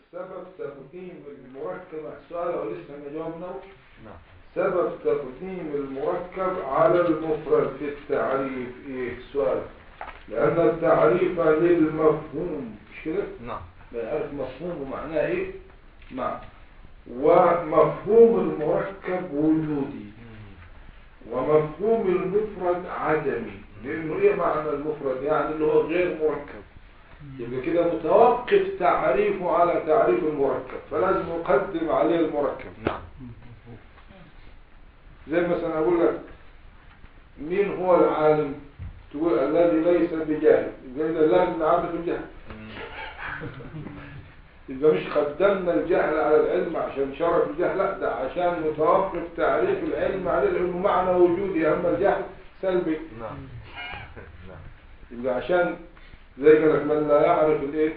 سبب تقديم المركب السؤال أو لسه ما جاوبنا. نعم. سبب تقديم المركب على المفرد في التعريف ايه السؤال؟ لأن التعريف للمفهوم مش كده؟ نعم. لا يعرف مفهوم ومعناه ايه؟ نعم. ومفهوم المركب وجودي ومفهوم المفرد عدمي. لأنه ايه معنى المفرد؟ يعني اللي هو غير مركب. يبقى كده متوقف تعريفه على تعريف المركب، فلازم نقدم عليه المركب. نعم. زي مثلا أقول لك مين هو العالم؟ تقول الذي ليس بجاهل. يبقى إذا لازم نعرف الجهل. يبقى مش قدمنا الجهل على العلم عشان شرف الجهل، لا ده عشان متوقف تعريف العلم عليه لأنه معنى وجودي، أما الجهل سلبي. نعم. يبقى عشان زي قالك من لا يعرف الايه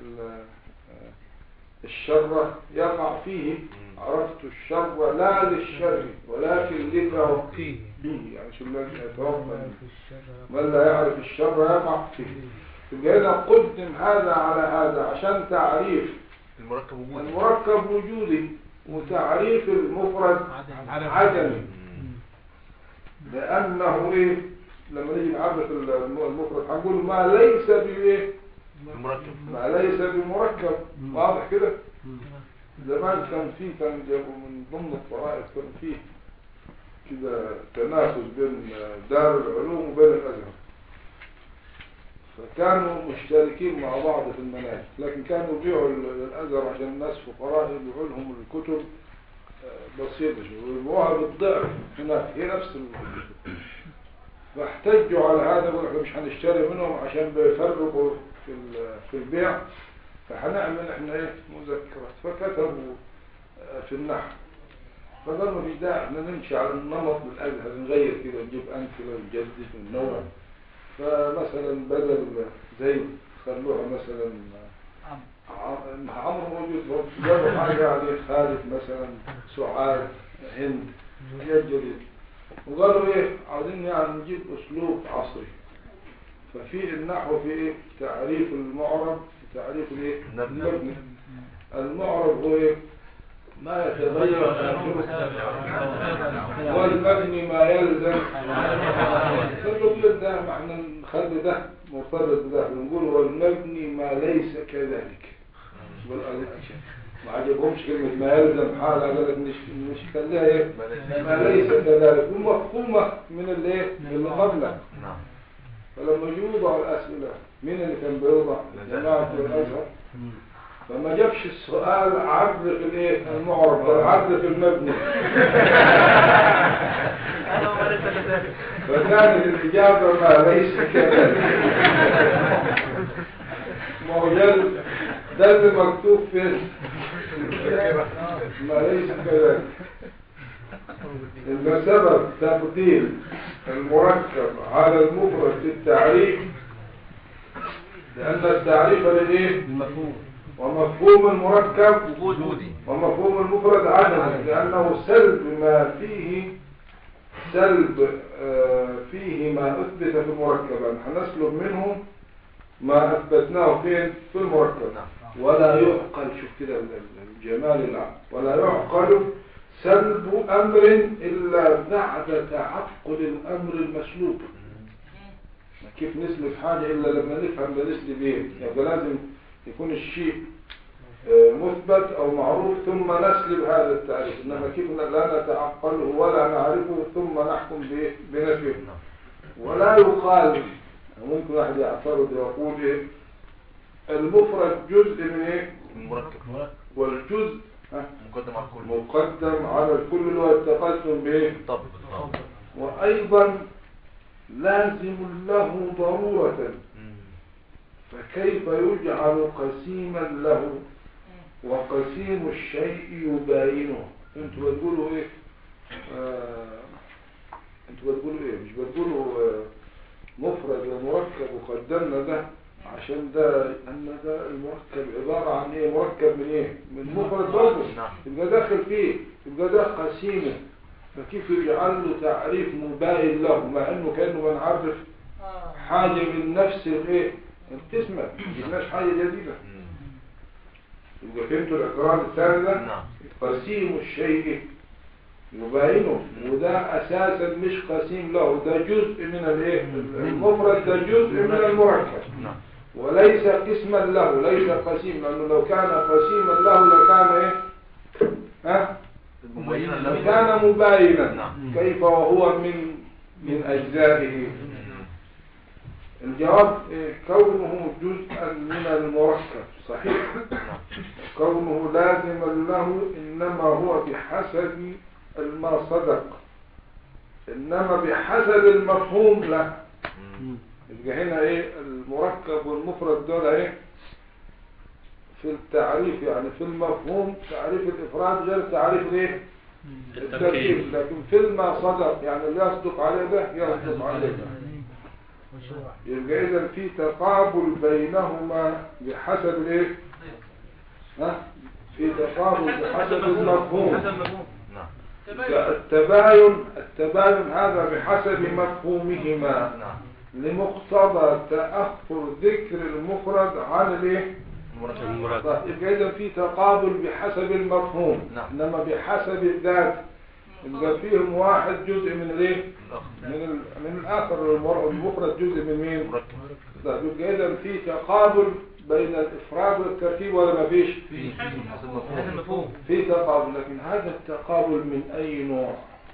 الشر يقع فيه. عرفت الشر لا للشر ولكن لتوقيه يعني شو من لا يعرف الشر يقع فيه. يبقى هنا قدم هذا على هذا عشان تعريف المركب وجودي وتعريف المفرد عدمي. لأنه ايه لما نيجي نعرف المفرد هنقول ما ليس بايه ما ليس بمركب. واضح كده؟ زمان كان جابوا من ضمن الطرائف كان فيه كده تنافس بين دار العلوم وبين الازهر، فكانوا مشتركين مع بعض في المناهج، لكن كانوا يبيعوا الازهر عشان الناس فقراء يبيعوا لهم الكتب بسيطه ويبيعوها بالضعف هناك هي نفس الكتب. فاحتجوا على هذا وقالوا احنا مش هنشتري منهم عشان بيفرقوا في البيع، فهنعمل احنا ايه مذكرات. فكتبوا في النحو فقالوا مفيش داعي احنا نمشي على النمط بالازهر نغير كده نجيب امثله ونجدد وننوع. فمثلا بدل زي خلوها مثلا عمرو موجود جابوا حاجه يعني خالد مثلا سعاد هند جديد وقالوا ايه عاوزين يعني نجيب اسلوب عصري. ففي النحو في ايه تعريف المعرب تعريف الايه المبني. المعرب هو ايه ما يتغير والمبني ما يلزم. فنقول ده معنى نخلي ده مرتبط بده ونقول والمبني ما ليس كذلك. ما عجبهمش كلمة ما يلزم حالة قالت مش خليها ايه ما ليس كذلك ومفهومة من الايه اللي قبله. فلما يوضع الأسئلة مين اللي كان بيوضع؟ جماعة الأزهر. فما جابش السؤال عرض في الايه المعرب بل عرض في المبني. فكانت الإجابة ما ليس كذلك. ما هو ده اللي مكتوب فين ما ليس كذلك. إذا سبب تقديم المركب على المفرد في التعريف لأن التعريف للإيه؟ المفهوم. ومفهوم المركب وجودي ومفهوم المفرد عدمي لأنه سلب ما فيه فيه ما أثبت في المركب. هنسلب منه ما أثبتناه فين في المركب. ولا يعقل شوف كده الجمال العام ولا يعقل سلب أمر إلا بعد تعقل الأمر المسلوب. كيف نسلب حاجة إلا لما نفهم بنسلب إيه؟ يعني لازم يكون الشيء مثبت أو معروف ثم نسلب هذا التعريف. إنما كيف لا نتعقله ولا نعرفه ثم نحكم بنفيه. ولا يقال ممكن واحد يعترض ويقول إيه المفرد جزء من إيه؟ المركب والجزء مقدم على الكل اللي هو التقدم به. وأيضا لازم له ضرورة فكيف يجعل قسيما له وقسيم الشيء يباينه. انتوا بتقولوا ايه مش بتقولوا مفرد ومركب وقدمنا ده عشان ده ان ده المركب عبارة عن ايه مركب من ايه من مفرد برضه يبقى داخل فيه يبقى ده قسيمه. فكيف يجعل له تعريف مباين له مع انه كأنه بنعرف حاجة من نفس الايه القسمة مش حاجة جديدة. يبقى فهمتوا الإقرار الثاني ده؟ نعم. قسيم الشيء يباينه، وده أساسا مش قسيم له، ده جزء من الايه؟ المفرد ده جزء من المركب، وليس قسما له، ليس قسيم، لأنه لو كان قسيما له لكان ايه؟ ها؟ كان مباينا. كيف وهو من أجزائه؟ الجواب كونه جزءا من المركب صحيح، كونه لازما له إنما هو بحسب ما صدق، إنما بحسب المفهوم لا. يبقى هنا ايه المركب والمفرد دول ايه في التعريف، يعني في المفهوم تعريف الإفراد غير تعريف الايه التركيب، لكن في ما صدق يعني اللي يصدق عليه ده يصدق عليه ده. يبقى إذن في تقابل بينهما بحسب الايه؟ ها؟ في تقابل بحسب المفهوم. التباين هذا بحسب مفهومهما لمقتضى تأخر ذكر المفرد عن الايه؟ المركب. يبقى إذن في تقابل بحسب المفهوم، انما بحسب الذات يبقى فيهم واحد جزء من الايه؟ من الآخر. المفرد جزء من مين؟ طيب يبقى إذن في تقابل بين الإفراد والتركيب ولا ما فيش؟ في تقابل، لكن هذا التقابل من أي نوع؟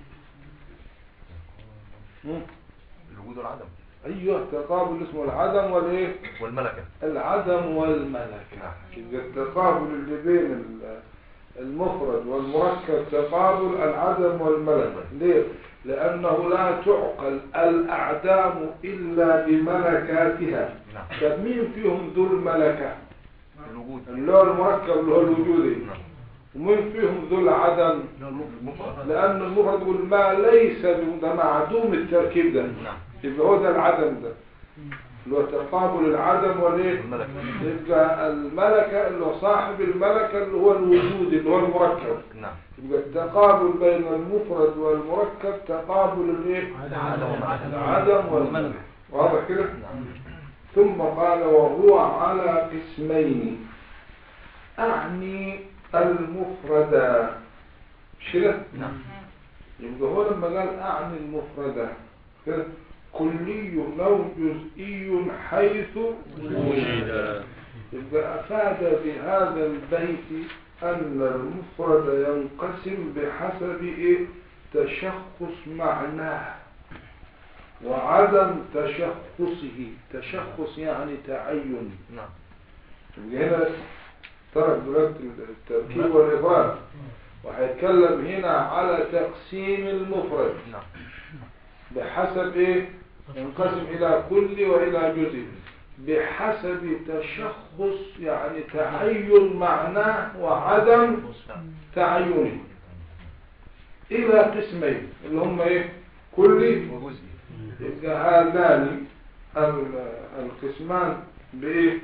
الوجود والعدم. أيوه، تقابل اسمه العدم والإيه؟ والملكة. العدم والملكة. يبقى التقابل اللي بين المفرد والمركب تقابل العدم والملكة. ليه؟ لأنه لا تعقل الأعدام إلا بملكاتها. طب مين فيهم ذو الملكة؟ الوجود. اللي هو المركب اللي هو الوجودي. ومين فيهم ذو العدم؟ لأن المفرد يقول ما ليس ده معدوم التركيب ده، يبقى هو ده العدم ده اللي هو تقابل العدم والايه؟ يبقى الملكة اللي هو صاحب الملكة اللي هو الوجود اللي هو المركب. يبقى التقابل بين المفرد والمركب تقابل الايه؟ العدم والملكة. واضح كده؟ ثم قال وهو على قسمين أعني المفردة، مش كده؟ يبقى هو لما قال أعني المفردة كده كلي أو جزئي حيث وجد، يبقى أفاد بهذا البيت أن المفرد ينقسم بحسب إيه؟ تشخص معناه وعدم تشخصه. تشخص يعني تعين. يبقى هنا ترك دلوقتي التركيب والإفراد وهيتكلم هنا على تقسيم المفرد بحسب ايه؟ ينقسم الى كل والى جزء بحسب تشخص يعني تعين معناه وعدم تعينه الى قسمين اللي هم ايه؟ كلي وجزئي. يبقى هذان القسمان بايه؟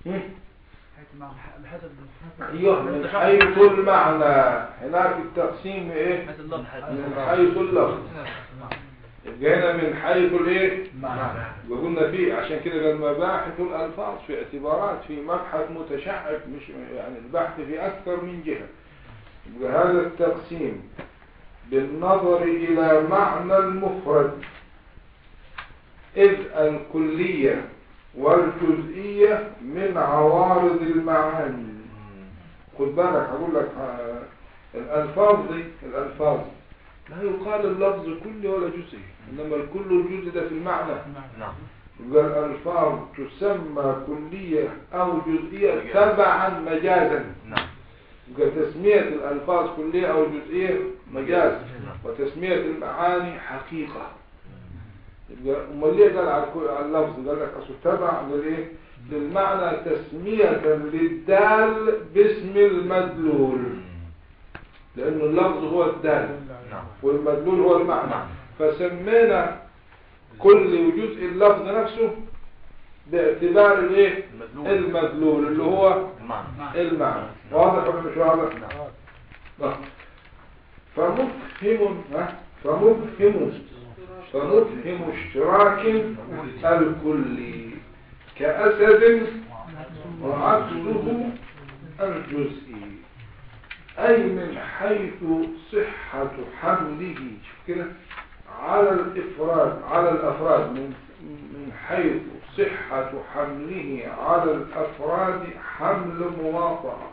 ايوه من حيث المعنى. هناك التقسيم ايه؟ من حيث اللفظ. جينا من حيث الايه؟ وقلنا فيه عشان كده قال مباحث الالفاظ في اعتبارات في مبحث متشعب، مش يعني البحث في اكثر من جهه. يبقى هذا التقسيم بالنظر الى معنى المفرد، اذ الكليه والجزئيه من عوارض المعاني. خد بالك هقول لك الالفاظ دي الالفاظ لا يقال اللفظ كلي ولا جزئي، إنما الكل والجزء ده في المعنى. يبقى الألفاظ تسمى كلية أو جزئية تبعا مجازا. يبقى تسمية الألفاظ كلية أو جزئية مجاز، وتسمية المعاني حقيقة. يبقى أمال ليه قال على اللفظ؟ قال لك أصل تبع للإيه؟ للمعنى تسمية للدال باسم المدلول، لأن اللفظ هو الدال والمدلول هو المعنى، فسمينا كل وجزء اللفظ نفسه باعتبار الايه؟ المدلول اللي هو المعنى. واضح ولا مش واضح؟ فمفهم اشتراك الكلي كأسد وعكسه الجزئي، أي من حيث صحة حمله، شوف كده، على الإفراد، على الأفراد، من حيث صحة حمله على الأفراد حمل مواطأة.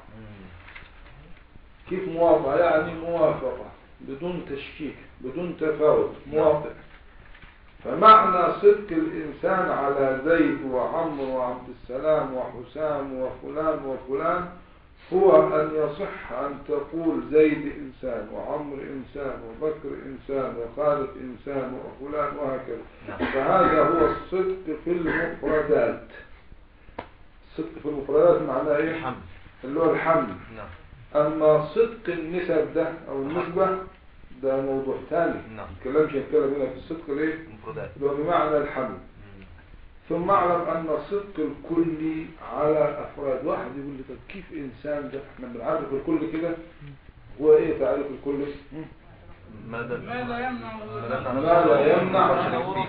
كيف مواطأة؟ يعني موافقة بدون تشكيك بدون تفاوت، مواطئ. فمعنى صدق الإنسان على زيد وعمر وعبد السلام وحسام وفلان وفلان هو أن يصح أن تقول زيد إنسان وعمر إنسان وبكر إنسان وخالد إنسان وفلان وهكذا. فهذا هو الصدق في المفردات. الصدق في المفردات معناه إيه؟ حمل. اللي هو الحمل. أما صدق النسب ده أو النسبة ده موضوع ثاني. الكلام مش هنتكلم هنا في الصدق ليه؟ المفردات اللي هو بمعنى الحمل. ثم اعلم أن الصدق الكلي على أفراد. واحد يقول لي طب كيف إنسان ده؟ احنا بنعرف الكل كده. هو إيه تعريف الكل؟ ماذا يمنع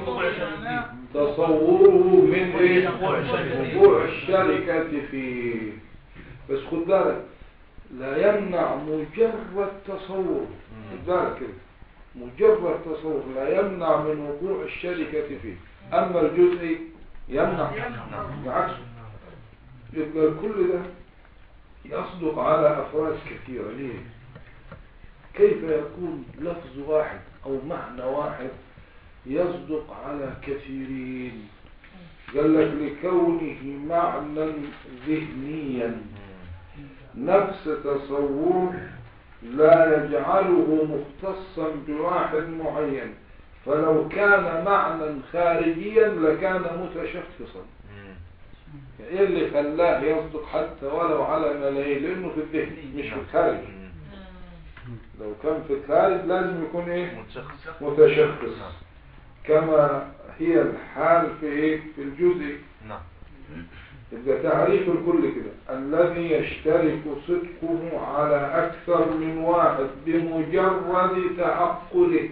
تصوره من إيه؟ وقوع الشركة فيه. بس خد بالك، لا يمنع مجرد تصور. خد بالك كده، مجرد تصور لا يمنع من وقوع الشركة فيه. أما الجزء يمنع بالعكس. يبقى الكل ده يصدق على أفراد كثيرة. ليه؟ كيف يكون لفظ واحد أو معنى واحد يصدق على كثيرين؟ قال لك لكونه معنى ذهنيا، نفس تصور لا يجعله مختصا بواحد معين. فلو كان معنى خارجيا لكان متشخصا. ايه اللي خلاه يصدق حتى ولو على ملايين؟ لانه في الذهن مش في الخارج. لو كان في الخارج لازم يكون ايه؟ متشخص. كما هي الحال في ايه؟ في الجزء. يبقى تعريف الكل كده الذي يشترك صدقه على اكثر من واحد بمجرد تعقله.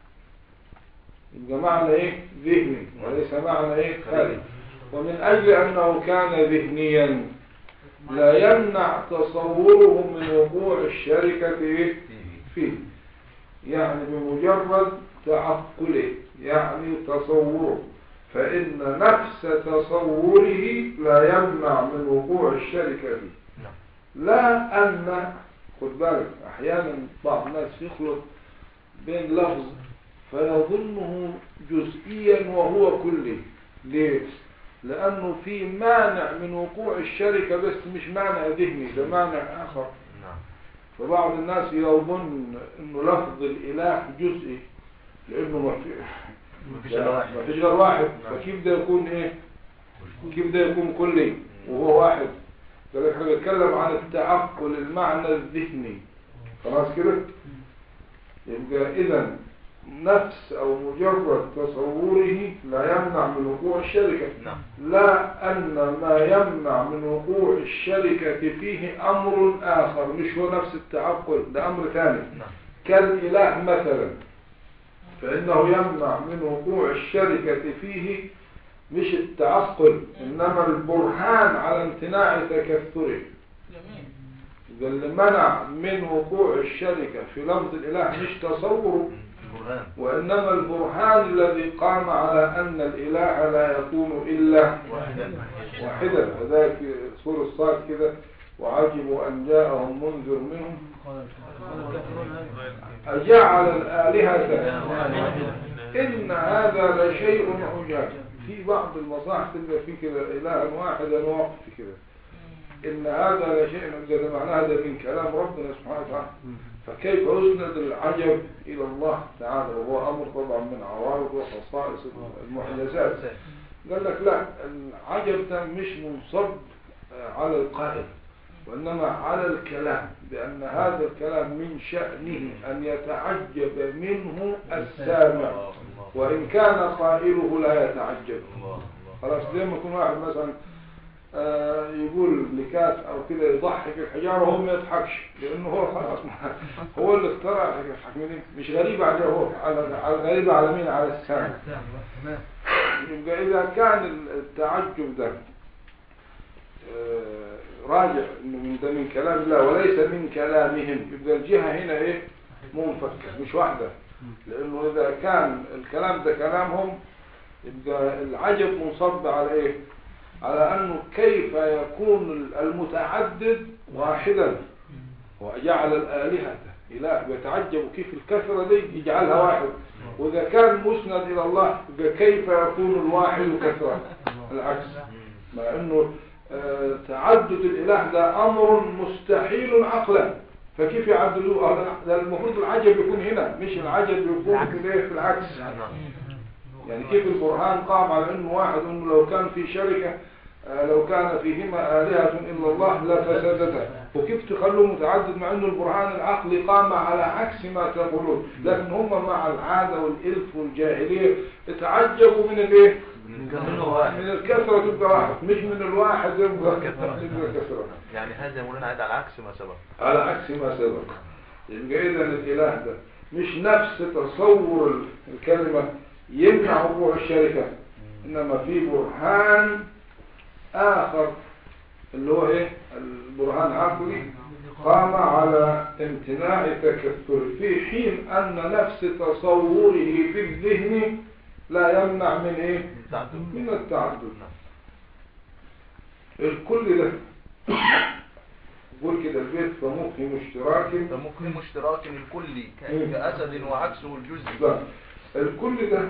يبقى معنى ايه؟ ذهني وليس معنى ايه؟ خارجي. ومن اجل انه كان ذهنيا لا يمنع تصوره من وقوع الشركة ايه؟ فيه. يعني بمجرد تعقله، يعني تصوره، فإن نفس تصوره لا يمنع من وقوع الشركة فيه. لا أن، خد بالك، أحيانا بعض الناس يخلط بين لفظ فيظنه جزئيا وهو كلي. ليه؟ لأنه في مانع من وقوع الشركة بس مش مانع ذهني، ده مانع آخر. فبعض الناس يظن أنه لفظ الإله جزئي لأنه ما فيش غير واحد. فكيف ده يكون إيه؟ كيف ده يكون كلي وهو واحد؟ فلك احنا بنتكلم عن التعقل، المعنى الذهني. خلاص كده؟ يبقى إذن نفس أو مجرد تصوره لا يمنع من وقوع الشركة. لا أن ما يمنع من وقوع الشركة فيه أمر آخر، مش هو نفس التعقل، ده أمر ثاني. كالإله مثلا، فإنه يمنع من وقوع الشركة فيه مش التعقل إنما البرهان على امتناع تكثره. اللي منع من وقوع الشركة في لفظ الإله مش تصوره، وإنما البرهان الذي قام على أن الإله لا يكون إلا واحدا. وذلك سورة الصاد كده، وعجبوا أن جاءهم منذر منهم أجعل الآلهة إن هذا لشيء عجاب. في بعض المصاحف تلقى فيه كده إلها واحدا وقت كده، إن هذا لشيء عجاب، معناه هذا من كلام ربنا سبحانه وتعالى. فكيف أسند العجب إلى الله تعالى وهو أمر طبعا من عوارض وخصائص المحدثات؟ قال لك لا، العجب ده مش منصب على القائل وإنما على الكلام، بأن هذا الكلام من شأنه أن يتعجب منه السامع وإن كان قائله لا يتعجب. خلاص، لما يكون واحد مثلا يقول لكات أو كده يضحك الحجارة وهو ما يضحكش، لأنه هو خلاص هو اللي اخترع يضحك منه، مش غريب عليه، هو غريب على مين؟ على السامع. يبقى إذا كان التعجب ده راجع إنه ده من كلام الله وليس من كلامهم، يبقى الجهة هنا إيه منفكة مش واحدة، لأنه إذا كان الكلام ده كلامهم يبقى العجب منصب على إيه؟ على أنه كيف يكون المتعدد واحدا وجعل الآلهة إله، يتعجب كيف الكثرة دي يجعلها واحد، وإذا كان مسند إلى الله كيف يكون الواحد كثرة؟ العكس، مع أنه تعدد الإله ده أمر مستحيل عقلا، فكيف يعددوه؟ هذا المفروض العجب يكون هنا، مش العجب يكون في العكس. يعني كيف البرهان قام على أنه واحد، أنه لو كان في شركة لو كان فيهما آلهة إلا الله لفسدتا، وكيف تخلوه متعدد مع أنه البرهان العقلي قام على عكس ما تقولون، لكن هم مع العادة والإلف والجاهلية تعجبوا من الإيه؟ من الكثرة تبقى واحد، مش من الواحد يبقى كثرة. يعني هذا يقولون عاد على عكس ما سبق، على عكس ما سبق. يبقى إذا الإله ده مش نفس تصور الكلمة يمنع وقوع الشركة، إنما في برهان آخر اللي هو إيه؟ البرهان عقلي قام على امتناع تكثر، في حين أن نفس تصوره في الذهن لا يمنع من إيه؟ من التعدد. الكل ده قول كده البيت فمخ مشتراك الكلي كأسد وعكسه الجزء. ده الكل ده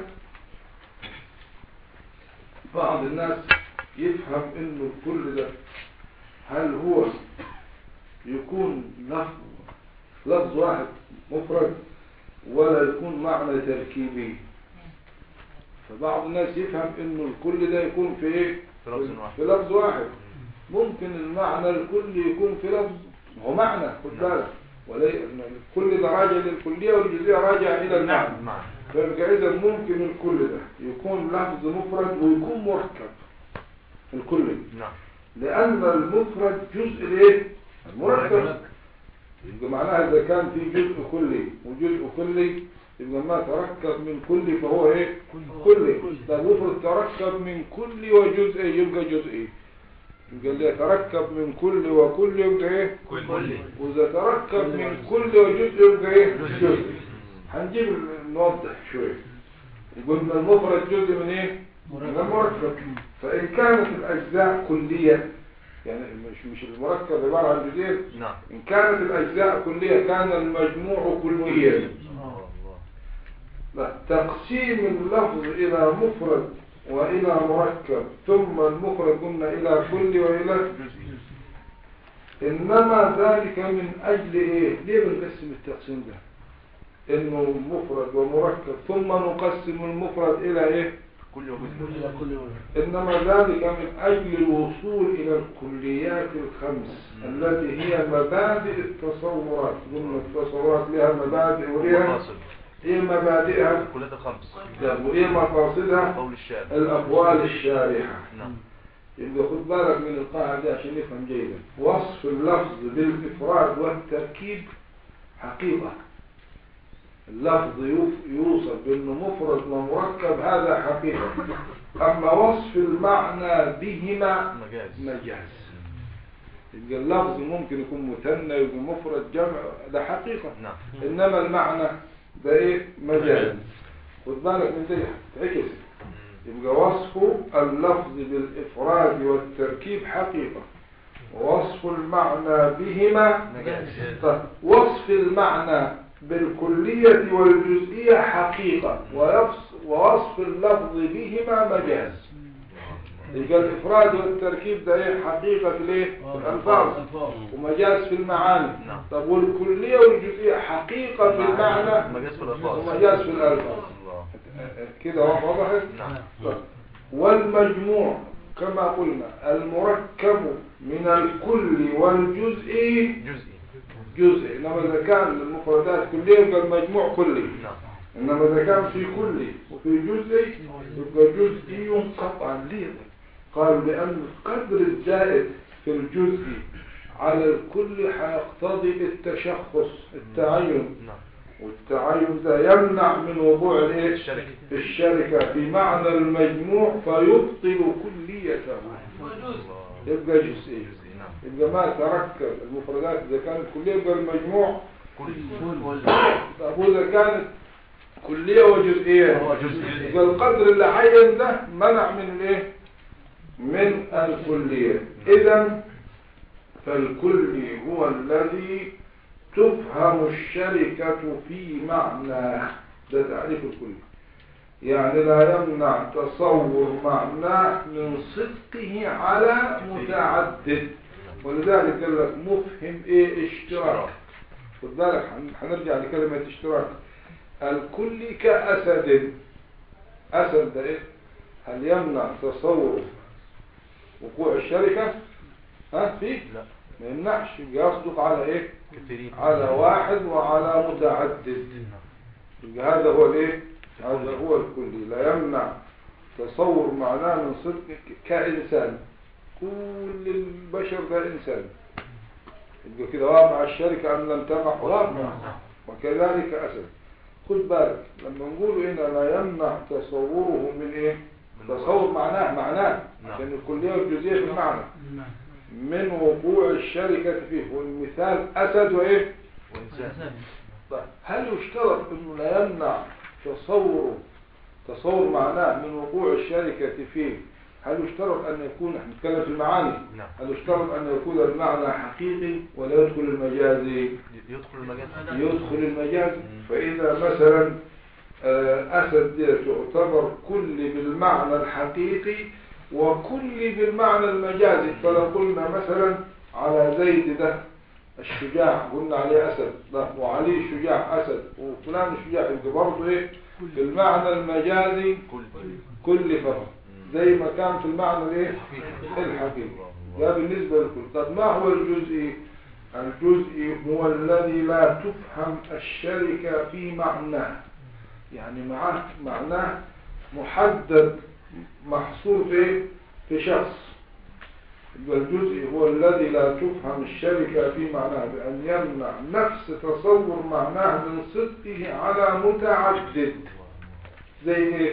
بعض الناس يفهم انه الكل ده هل هو يكون لفظ واحد مفرد ولا يكون معنى تركيبي، فبعض الناس يفهم انه الكل ده يكون في ايه؟ في لفظ واحد. ممكن المعنى الكل يكون في لفظ هو معنى، خد بالك، الكل ده راجع للكلية والجزئية راجع الى المعنى، فيبقى اذا ممكن الكل ده يكون لفظ مفرد ويكون مركب الكل، لأن المفرد جزء الايه؟ المركب. يبقى معناها إذا كان في جزء كلي وجزء كلي يبقى ما تركب من كلي فهو ايه؟ كلي. ده مفرد تركب من كلي وجزئي يبقى جزئي، يبقى اللي يتركب من كل وكل يبقى ايه؟ كلي. وإذا تركب من كل وجزء يبقى ايه؟ جزئي. هنجيب نوضح شوية. يقول ان المفرد جزء من ايه؟ من المركب. فإن كانت الأجزاء كلية، يعني مش المركب عبارة عن جزئين، إن كانت الأجزاء كلية كان المجموع كليا. تقسيم اللفظ إلى مفرد وإلى مركب ثم المفرد قلنا إلى كل وإلى جزئي، إنما ذلك من أجل إيه؟ ليه بنقسم التقسيم ده؟ إنه مفرد ومركب ثم نقسم المفرد إلى إيه؟ إنما ذلك من أجل الوصول إلى الكليات الخمس التي هي مبادئ التصورات. قلنا التصورات لها مبادئ ولها إيه مبادئها؟ الكليات الخمس. وإيه مقاصدها؟ الأقوال الشارحة. يبقى خد بالك من القاعدة عشان نفهم جيدا. وصف اللفظ بالإفراد والتركيب حقيقة. اللفظ يوصف بأنه مفرد ومركب هذا حقيقة، أما وصف المعنى بهما مجاز. يبقى اللفظ ممكن يكون مثنى يكون مفرد جمع، ده حقيقة، إنما المعنى ده إيه؟ مجاز. خد بالك من دي تعكس. يبقى وصف اللفظ بالإفراد والتركيب حقيقة، ووصف المعنى بهما مجاز. وصف المعنى بالكلية والجزئية حقيقة، ووصف اللفظ بهما مجاز. يبقى الإفراد والتركيب ده ايه؟ حقيقة ليه؟ في الألفاظ ومجاز في المعاني. طب والكلية والجزئية حقيقة في المعنى ومجاز في الألفاظ. كده وضحت؟ والمجموع كما قلنا المركب من الكل والجزء جزء، إنما إذا كان المفردات كلية يبقى المجموع كلي، إنما إذا كان في كلي وفي جزء يبقى جزئي قطعا. ليه؟ قال لأن القدر الزائد في الجزء على الكل هيقتضي التشخص التعين، والتعين ده يمنع من وقوع الشركة في معنى المجموع فيبطل كليته، يبقى جزئي. يبقى ما تركب المفردات إذا كانت كلية يبقى المجموع كل طب وإذا كانت كلية وجزئية يبقى القدر اللي عين ده منع من الايه؟ من الكلية. إذا فالكلي هو الذي تفهم الشركة في معناه، ده تعريف الكلي. يعني لا يمنع تصور معناه من صدقه على متعدد، ولذلك قال لك مفهم ايه؟ اشتراك. خد بالك هنرجع لكلمة اشتراك. الكلي كأسد، أسد ده ايه؟ هل يمنع تصور وقوع الشركة؟ فيه؟ لا ما يمنعش، يصدق على ايه؟ كثيرين على واحد وعلى متعدد. يبقى هذا هو الايه؟ هذا هو الكلي. لا يمنع تصور معناه من صدق كإنسان، كل البشر ده إنسان، يبقى كده واقع الشركة أم لم تقع؟ واقع. وكذلك أسد. خد بالك لما نقول هنا لا يمنع تصوره من ايه؟ تصور معناه عشان الكلية والجزئية في المعنى من وقوع الشركة فيه. والمثال أسد وإيه؟ وإنسان. طيب هل يشترط أنه لا يمنع تصور معناه من وقوع الشركة فيه؟ هل يشترط أن يكون، احنا نتكلم في المعاني، هل يشترط أن يكون المعنى حقيقي ولا يدخل المجازي؟ يدخل المجازي. فإذا مثلا أسد تعتبر كل بالمعنى الحقيقي وكل بالمعنى المجازي. فلو قلنا مثلا على زيد ده الشجاع قلنا عليه أسد ده، وعلي شجاع أسد، وفلان شجاع، يبقى برضه إيه؟ بالمعنى المجازي كل فقط زي ما كان في المعنى الايه؟ الحقيقي. ده بالنسبة للكل. طب ما هو الجزئي؟ الجزئي هو الذي لا تفهم الشركة في معناه، يعني معناه محدد محصور في شخص. الجزئي هو الذي لا تفهم الشركة في معناه بأن يمنع نفس تصور معناه من صدقه على متعدد. زي ايه؟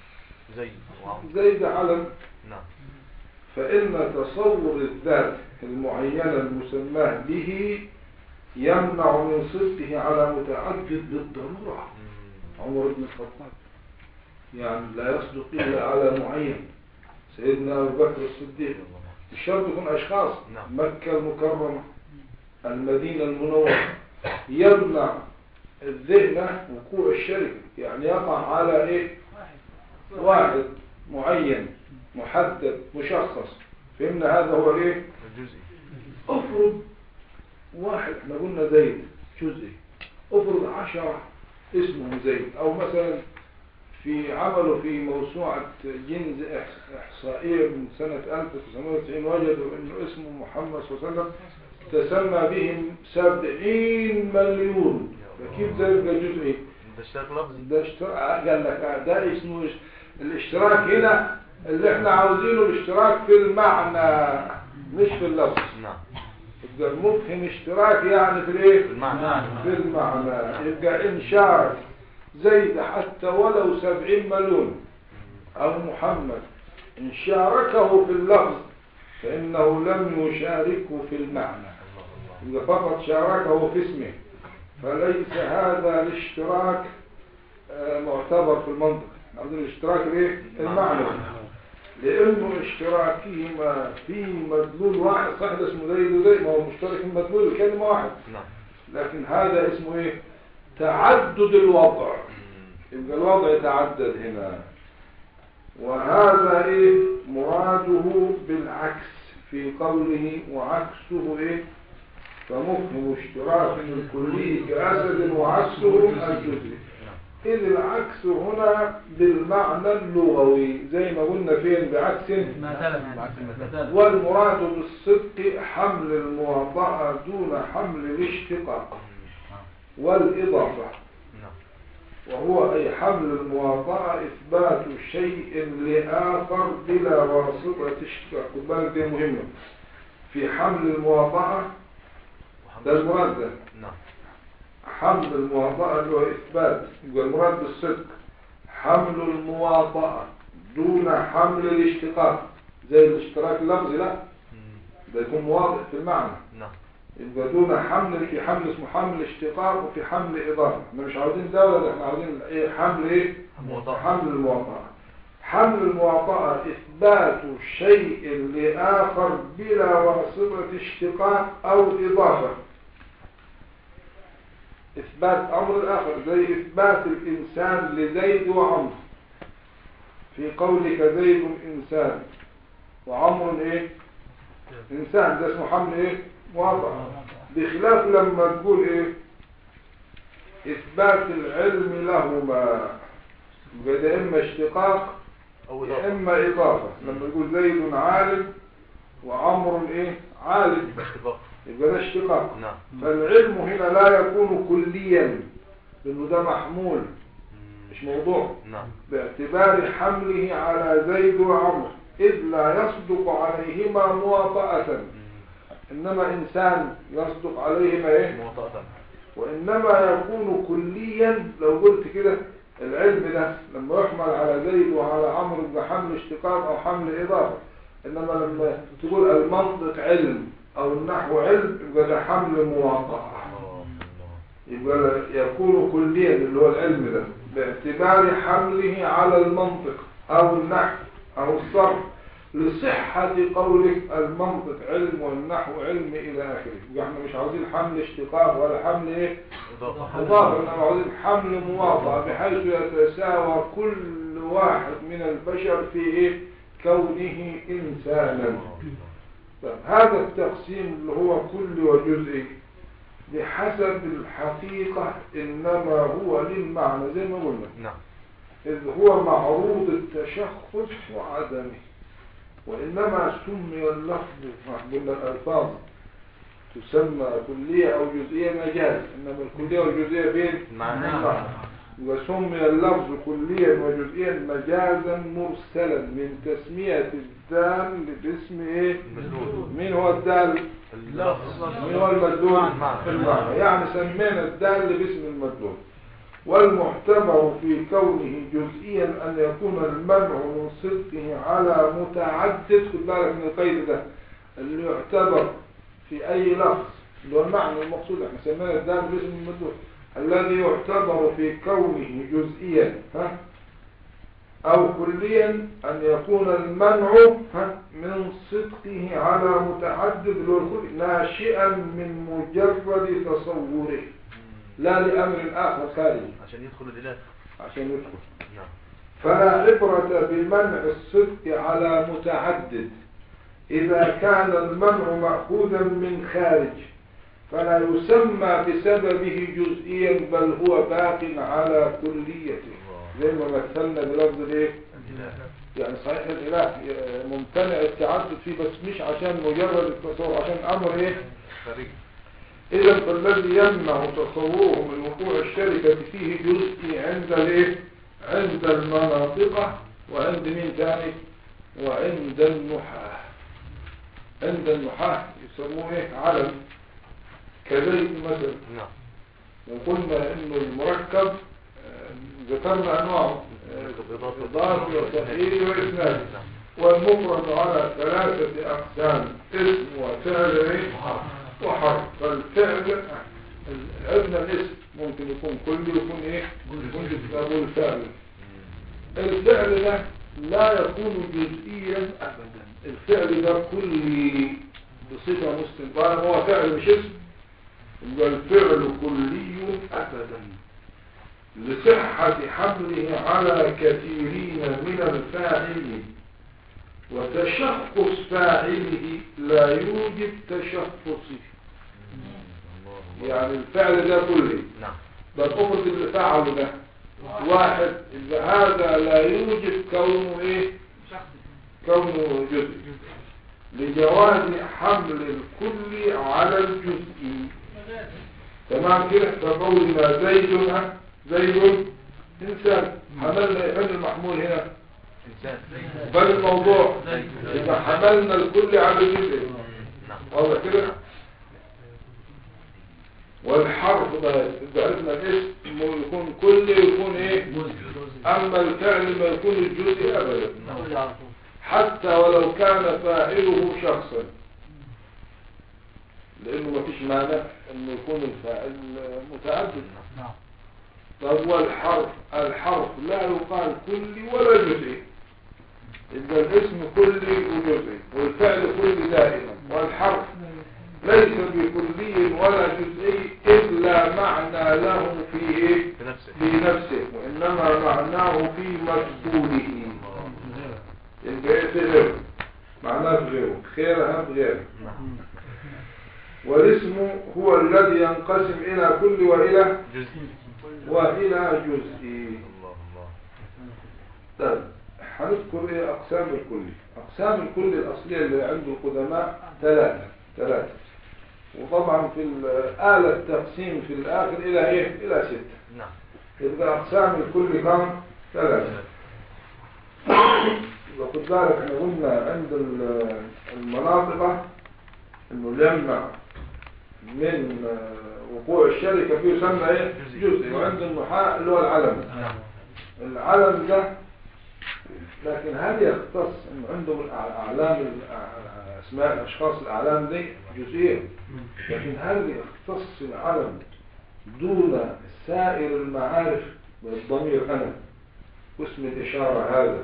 زي ده علم. نعم. فإن تصور الذات المعينة المسماه به يمنع من صدقه على متعدد بالضرورة. عمر بن الخطاب يعني لا يصدق إلا على معين. سيدنا أبو بكر الصديق مش شرط يكون أشخاص. مكة المكرمة، المدينة المنورة، يمنع الذهن وقوع الشركة، يعني يقع على ايه؟ واحد معين محدد مشخص. فهمنا هذا هو ايه؟ الجزئي. افرض واحد، احنا قلنا زيد جزئي، افرض 10 اسمه زيد، او مثلا في عملوا في موسوعة جنز احصائية من سنة 1990 وجدوا انه اسمه محمد صلى الله عليه وسلم تسمى بهم 70 مليون. فكيف ده يبقى جزئي؟ ده اشتراك لفظي. ده اشتراك. قال لك ده اسمه الاشتراك هنا اللي احنا عاوزينه الاشتراك في المعنى مش في اللفظ. نعم. يبقى المفهم اشتراك يعني في الايه؟ في المعنى. في المعنى. يبقى ان شارك زيد حتى ولو 70 مليون او محمد ان شاركه في اللفظ فانه لم يشاركه في المعنى، يبقى فقط شاركه في اسمه. فليس هذا الاشتراك معتبر في المنطق. عاوزين الاشتراك ايه؟ المعنى. لانه اشتراكهما في مدلول واحد. صح ده اسمه زيد وزيد، ما هو مشترك في مدلول الكلمة واحد، لكن هذا اسمه ايه؟ تعدد الوضع. يبقى الوضع يتعدد هنا. وهذا ايه مراده بالعكس في قوله وعكسه ايه؟ فمفهم اشتراك الكلي كأسد وعكسه الجزئي. إذ العكس هنا بالمعنى اللغوي زي ما قلنا فين بعكس مثلا. والمراد بالصدق حمل المواطأة دون حمل الاشتقاق والإضافة، وهو أي حمل المواطأة إثبات شيء لآخر بلا واسطة اشتقاق. خد بالك دي مهمة في حمل المواطأة، ده المراد ده. حمل المواطأة اللي هو إثبات. يبقى المراد بالصدق حمل المواطأة دون حمل الاشتقاق زي الاشتراك اللفظي. لا ده يكون واضح في المعنى. نعم. يبقى دون حمل، في حمل اسمه حمل اشتقاق وفي حمل إضافة. احنا مش عاوزين دولة، احنا عاوزين ايه؟ حمل ايه؟ حمل المواطأة. حمل المواطأة إثبات شيء لآخر بلا واسطة اشتقاق أو إضافة. إثبات أمر الآخر زي إثبات الإنسان لزيد وعمر، في قولك زيد إنسان وعمر إيه؟ إنسان، ده اسمه حمل إيه؟ مواطأة. بخلاف لما تقول إيه؟ إثبات العلم لهما، ده إما اشتقاق يا إما إضافة. لما يقول زيد عالم وعمر إيه؟ عالم، يبقى ده اشتقاق. نعم. فالعلم هنا لا يكون كليا، لأنه ده محمول مش موضوع. نعم. باعتبار حمله على زيد وعمر، إذ لا يصدق عليهما مواطأة. إنما إنسان يصدق عليهما إيه؟ مواطأة. وإنما يكون كليا. لو قلت كده العلم ده لما يحمل على زيد وعلى عمرو بحمل اشتقاق أو حمل إضافة. إنما لما تقول المنطق علم أو النحو علم، يبقى ده حمل مواطأة، يبقى يكون كليا اللي هو العلم ده باعتبار حمله على المنطق أو النحو أو الصرف، لصحة قولك المنطق علم والنحو علم إلى آخره. يبقى احنا مش عاوزين حمل اشتقاق ولا حمل ايه؟ إضافة. إنما عاوزين حمل مواطأة بحيث يتساوى كل واحد من البشر في ايه؟ كونه إنسانا. هذا التقسيم اللي هو كل وجزء بحسب الحقيقة إنما هو للمعنى زي ما قلنا. نعم. إذ هو معروض التشخص وعدمه. وإنما سمي اللفظ، قلنا الألفاظ تسمى كلية أو جزئية مجاز، إنما الكلية والجزئية بين معنى. وسمي اللفظ كليا وجزئيا مجازا مرسلا من تسمية الدال باسم ايه؟ مين هو الدال؟ اللفظ. مين هو المدلول؟ المعنى. يعني سمينا الدال باسم المدلول. والمحتمل في كونه جزئيا أن يكون المنع من صدقه على متعدد. خد بالك من القيد ده اللي يعتبر في أي لفظ اللي هو المعنى المقصود. احنا سمينا الدال باسم المدلول الذي يعتبر في كونه جزئيا أو كليا أن يكون المنع من صدقه على متعدد ناشئا من مجرد تصوره لا لأمر آخر خارجي عشان يدخل الإله. عشان يدخل. نعم. فلا عبرة بمنع الصدق على متعدد إذا كان المنع مأخوذا من خارج، فلا يسمى بسببه جزئيا بل هو باق على كليته. زي ما مثلنا بلفظ الايه؟ يعني صحيح الاله ممتنع التعدد فيه بس مش عشان مجرد التصور، عشان امر ايه؟ اذا فالذي يمنع تصوره من وقوع الشركة فيه جزئي عند الايه؟ عند المناطق وعند مين تاني؟ وعند النحاة. عند النحاة يسموه ايه؟ علم كذلك مثلا. نعم. وقلنا انه المركب ذكرنا انواعه اضافي وتحليل واسناد. والمفرد على 3 اقسام: اسم وفعل وحرف. فالفعل عندنا الاسم ممكن يكون كلي ويكون ايه؟ يكون الفعل. الفعل ده لا يكون جزئيا ابدا. الفعل ده كلي بصفه مستقبلا، هو فعل مش اسم. يبقى الفعل كلي أبدا لصحة حمله على كثيرين من الفاعل، وتشخص فاعله لا يوجب تشخصه. يعني الفعل ده كلي بل أفرض اللي فعله ده واحد، إذا هذا لا يوجب كونه إيه؟ كونه جزء، لجواز حمل الكل على الجزء. تمام كده. فقولنا زيد إنسان، حملنا يفعل المحمول هنا بل الموضوع، إذا حملنا الكل على الجزء. واضح كده. والحرف ده إذا عرفنا الاسم يكون كل يكون ايه؟ أما الفعل ما يكون الجزء أبدا، حتى ولو كان فاعله شخصا. لأنه ما فيش مانع إنه يكون الفاعل متعدد. نعم. طب والحرف، الحرف لا يقال كلي ولا جزئي، إذا الاسم كلي وجزئي والفعل كلي دائما، والحرف ليس بكلي ولا جزئي إلا معنى له في إيه؟ في نفسه، وإنما معناه في مدخوله. يبقى في غيره، معناه في غيره، خيرها في غيره. والاسم هو الذي ينقسم إلى كل وإلى جزئي. طيب هنذكر ايه اقسام الكلي. اقسام الكلي الاصليه اللي عند القدماء ثلاثه، وطبعا في آلة التقسيم في الاخر الى ايه؟ الى 6. نعم. يبقى اقسام الكلي كم؟ 3. وخد بالك احنا قلنا عند المناطق انه لما من وقوع الشركه فيه يسمى ايه؟ جزء. وعند النحاة اللي هو العلم. العلم ده لكن هل يختص انه عندهم الاعلام، اسماء الاشخاص الاعلام دي جزئيه، لكن هل يختص العلم دون سائر المعارف بالضمير انا واسم الاشاره هذا؟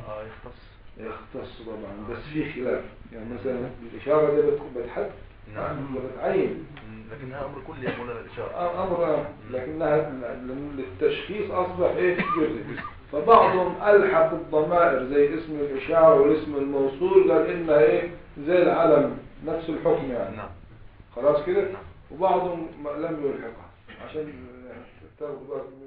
يختص طبعا، بس في خلاف. يعني مثلا الاشاره دي بتحد بتعين، لكنها امر كلي يا مولانا الاشاره، امر لكنها للتشخيص اصبح ايه؟ جزء. فبعضهم ألحق الضمائر زي اسم الإشارة والاسم الموصول قال إنها إيه؟ زي العلم نفس الحكم يعني. نعم. خلاص كده؟ نعم. وبعضهم لم يلحقها عشان تاخدوا بالكم